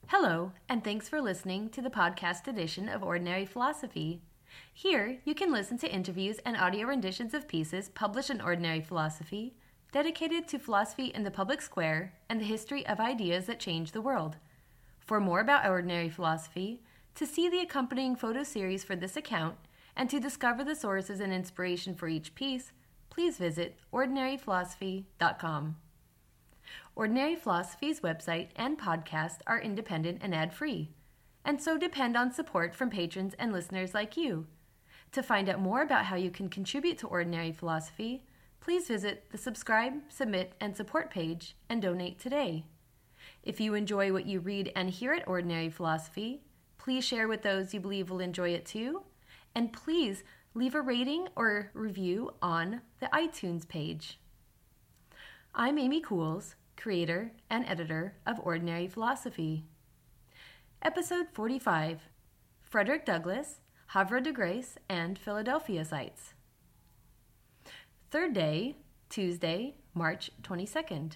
Hello, and thanks for listening to the podcast edition of Ordinary Philosophy. Here, you can listen to interviews and audio renditions of pieces published in Ordinary Philosophy, dedicated to philosophy in the public square and the history of ideas that change the world. For more about Ordinary Philosophy, to see the accompanying photo series for this account, and to discover the sources and inspiration for each piece, please visit ordinaryphilosophy.com. Ordinary Philosophy's website and podcast are independent and ad-free, and so depend on support from patrons and listeners like you. To find out more about how you can contribute to Ordinary Philosophy, please visit the subscribe, submit, and support page and donate today. If you enjoy what you read and hear at Ordinary Philosophy, please share with those you believe will enjoy it too, and please leave a rating or review on the iTunes page. I'm Amy Cools, creator and editor of Ordinary Philosophy. Episode 45, Frederick Douglass, Havre de Grace, and Philadelphia Sites. Third day, Tuesday, March 22nd.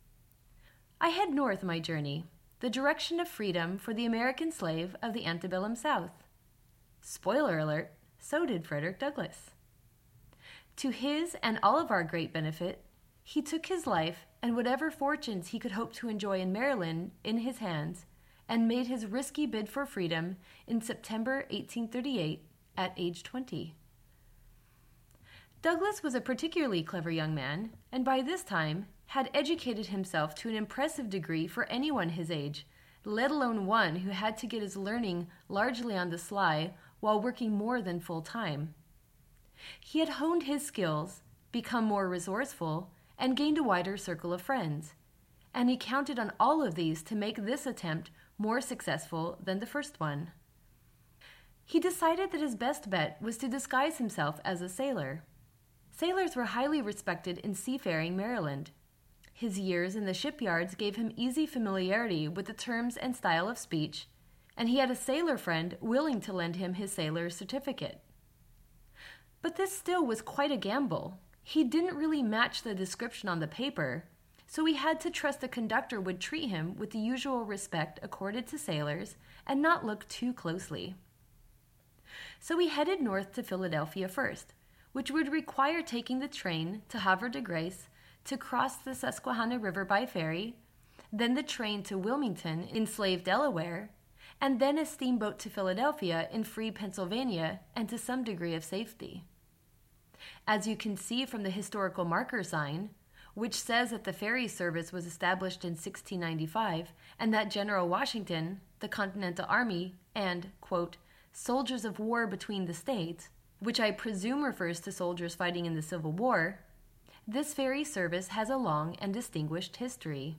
I head north my journey, the direction of freedom for the American slave of the antebellum South. Spoiler alert, so did Frederick Douglass. To his and all of our great benefit, he took his life and whatever fortunes he could hope to enjoy in Maryland in his hands and made his risky bid for freedom in September 1838 at age 20. Douglass was a particularly clever young man, and by this time had educated himself to an impressive degree for anyone his age, let alone one who had to get his learning largely on the sly while working more than full time. He had honed his skills, become more resourceful, and gained a wider circle of friends, and he counted on all of these to make this attempt more successful than the first one. He decided that his best bet was to disguise himself as a sailor. Sailors were highly respected in seafaring Maryland. His years in the shipyards gave him easy familiarity with the terms and style of speech, and he had a sailor friend willing to lend him his sailor's certificate. But this still was quite a gamble. He didn't really match the description on the paper, so he had to trust the conductor would treat him with the usual respect accorded to sailors and not look too closely. So he headed north to Philadelphia first, which would require taking the train to Havre de Grace to cross the Susquehanna River by ferry, then the train to Wilmington in slave Delaware, and then a steamboat to Philadelphia in free Pennsylvania and to some degree of safety. As you can see from the historical marker sign, which says that the ferry service was established in 1695 and that General Washington, the Continental Army, and, quote, soldiers of war between the states, which I presume refers to soldiers fighting in the Civil War, this ferry service has a long and distinguished history.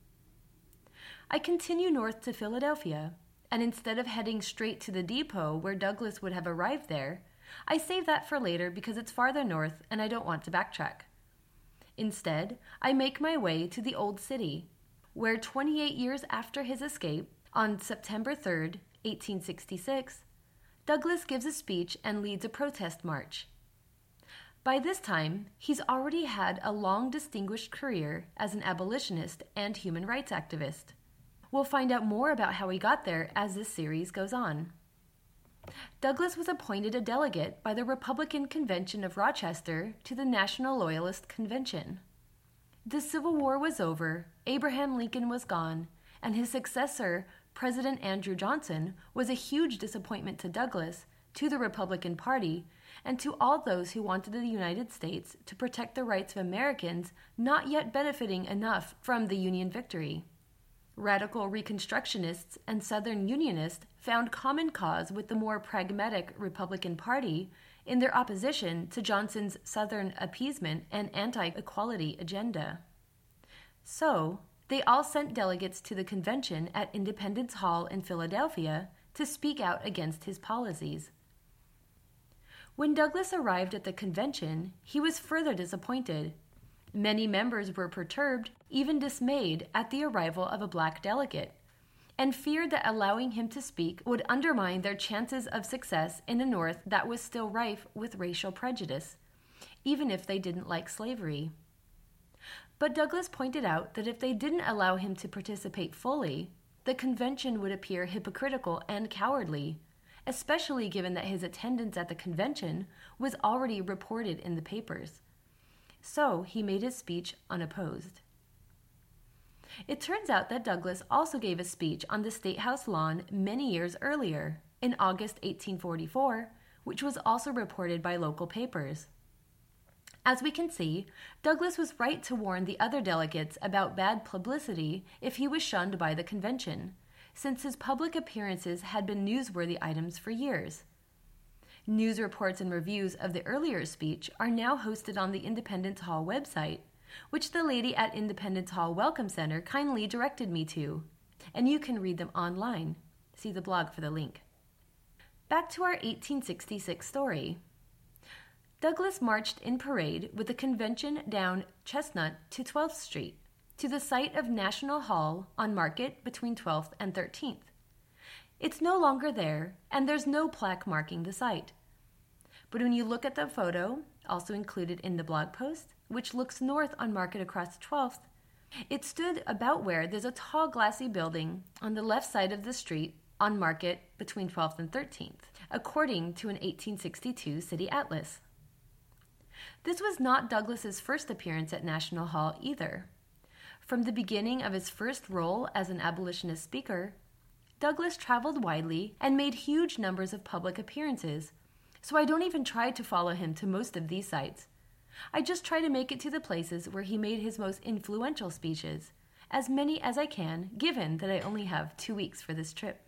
I continue north to Philadelphia, and instead of heading straight to the depot where Douglass would have arrived there, I save that for later because it's farther north and I don't want to backtrack. Instead, I make my way to the Old City, where 28 years after his escape, on September 3rd, 1866, Douglass gives a speech and leads a protest march. By this time, he's already had a long distinguished career as an abolitionist and human rights activist. We'll find out more about how he got there as this series goes on. Douglass was appointed a delegate by the Republican Convention of Rochester to the National Loyalist Convention. The Civil War was over, Abraham Lincoln was gone, and his successor, President Andrew Johnson, was a huge disappointment to Douglass, to the Republican Party, and to all those who wanted the United States to protect the rights of Americans not yet benefiting enough from the Union victory. Radical Reconstructionists and Southern Unionists found common cause with the more pragmatic Republican Party in their opposition to Johnson's Southern appeasement and anti-equality agenda. So, they all sent delegates to the convention at Independence Hall in Philadelphia to speak out against his policies. When Douglass arrived at the convention, he was further disappointed. Many members were perturbed, even dismayed, at the arrival of a black delegate, and feared that allowing him to speak would undermine their chances of success in a North that was still rife with racial prejudice, even if they didn't like slavery. But Douglass pointed out that if they didn't allow him to participate fully, the convention would appear hypocritical and cowardly, especially given that his attendance at the convention was already reported in the papers. So he made his speech unopposed. It turns out that Douglas also gave a speech on the State House lawn many years earlier, in August 1844, which was also reported by local papers. As we can see, Douglas was right to warn the other delegates about bad publicity if he was shunned by the convention, since his public appearances had been newsworthy items for years. News reports and reviews of the earlier speech are now hosted on the Independence Hall website, which the lady at Independence Hall Welcome Center kindly directed me to, and you can read them online. See the blog for the link. Back to our 1866 story. Douglas marched in parade with the convention down Chestnut to 12th Street, to the site of National Hall on Market between 12th and 13th. It's no longer there, and there's no plaque marking the site. But when you look at the photo, also included in the blog post, which looks north on Market across 12th, it stood about where there's a tall glassy building on the left side of the street on Market between 12th and 13th, according to an 1862 city atlas. This was not Douglas's first appearance at National Hall either. From the beginning of his first role as an abolitionist speaker, Douglas traveled widely and made huge numbers of public appearances, so I don't even try to follow him to most of these sites. I just try to make it to the places where he made his most influential speeches, as many as I can, given that I only have 2 weeks for this trip.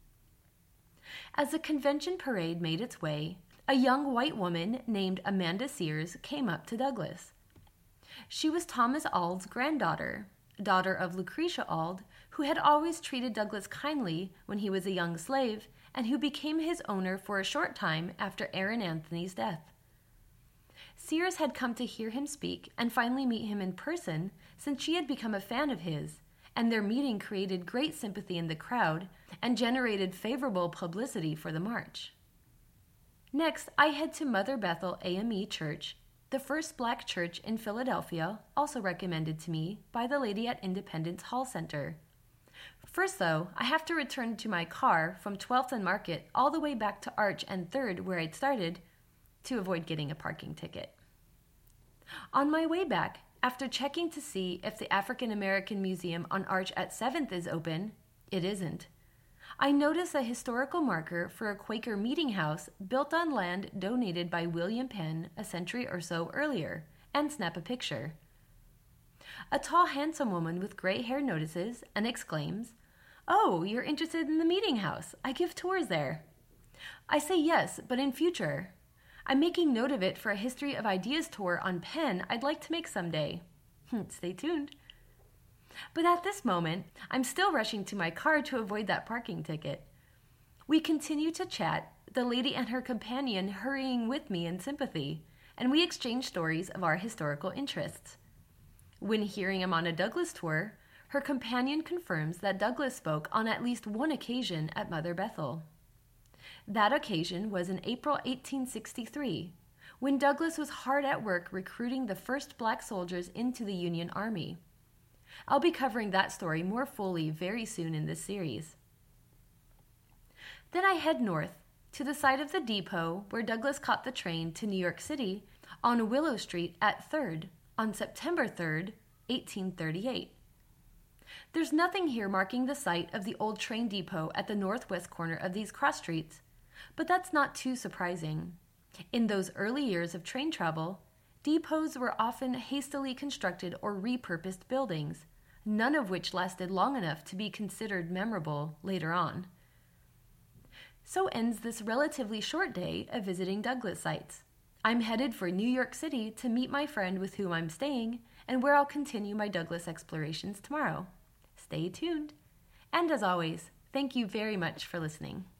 As the convention parade made its way, a young white woman named Amanda Sears came up to Douglas. She was Thomas Auld's granddaughter, daughter of Lucretia Auld, who had always treated Douglas kindly when he was a young slave and who became his owner for a short time after Aaron Anthony's death. Sears had come to hear him speak and finally meet him in person since she had become a fan of his, and their meeting created great sympathy in the crowd and generated favorable publicity for the march. Next, I head to Mother Bethel AME Church, the first black church in Philadelphia, also recommended to me by the lady at Independence Hall Center. First, though, I have to return to my car from 12th and Market all the way back to Arch and 3rd, where I'd started, to avoid getting a parking ticket. On my way back, after checking to see if the African American Museum on Arch at 7th is open, it isn't. I notice a historical marker for a Quaker meeting house built on land donated by William Penn a century or so earlier, and snap a picture. A tall, handsome woman with gray hair notices and exclaims, "Oh, you're interested in the meeting house. I give tours there." I say yes, but in future. I'm making note of it for a History of Ideas tour on Penn I'd like to make someday. Stay tuned. But at this moment, I'm still rushing to my car to avoid that parking ticket. We continue to chat, the lady and her companion hurrying with me in sympathy, and we exchange stories of our historical interests. When hearing I'm on a Douglas tour, her companion confirms that Douglas spoke on at least one occasion at Mother Bethel. That occasion was in April 1863, when Douglas was hard at work recruiting the first black soldiers into the Union Army. I'll be covering that story more fully very soon in this series. Then I head north to the site of the depot where Douglas caught the train to New York City on Willow Street at 3rd on September 3rd, 1838. There's nothing here marking the site of the old train depot at the northwest corner of these cross streets, but that's not too surprising. In those early years of train travel, depots were often hastily constructed or repurposed buildings, none of which lasted long enough to be considered memorable later on. So ends this relatively short day of visiting Douglas sites. I'm headed for New York City to meet my friend with whom I'm staying and where I'll continue my Douglas explorations tomorrow. Stay tuned. And as always, thank you very much for listening.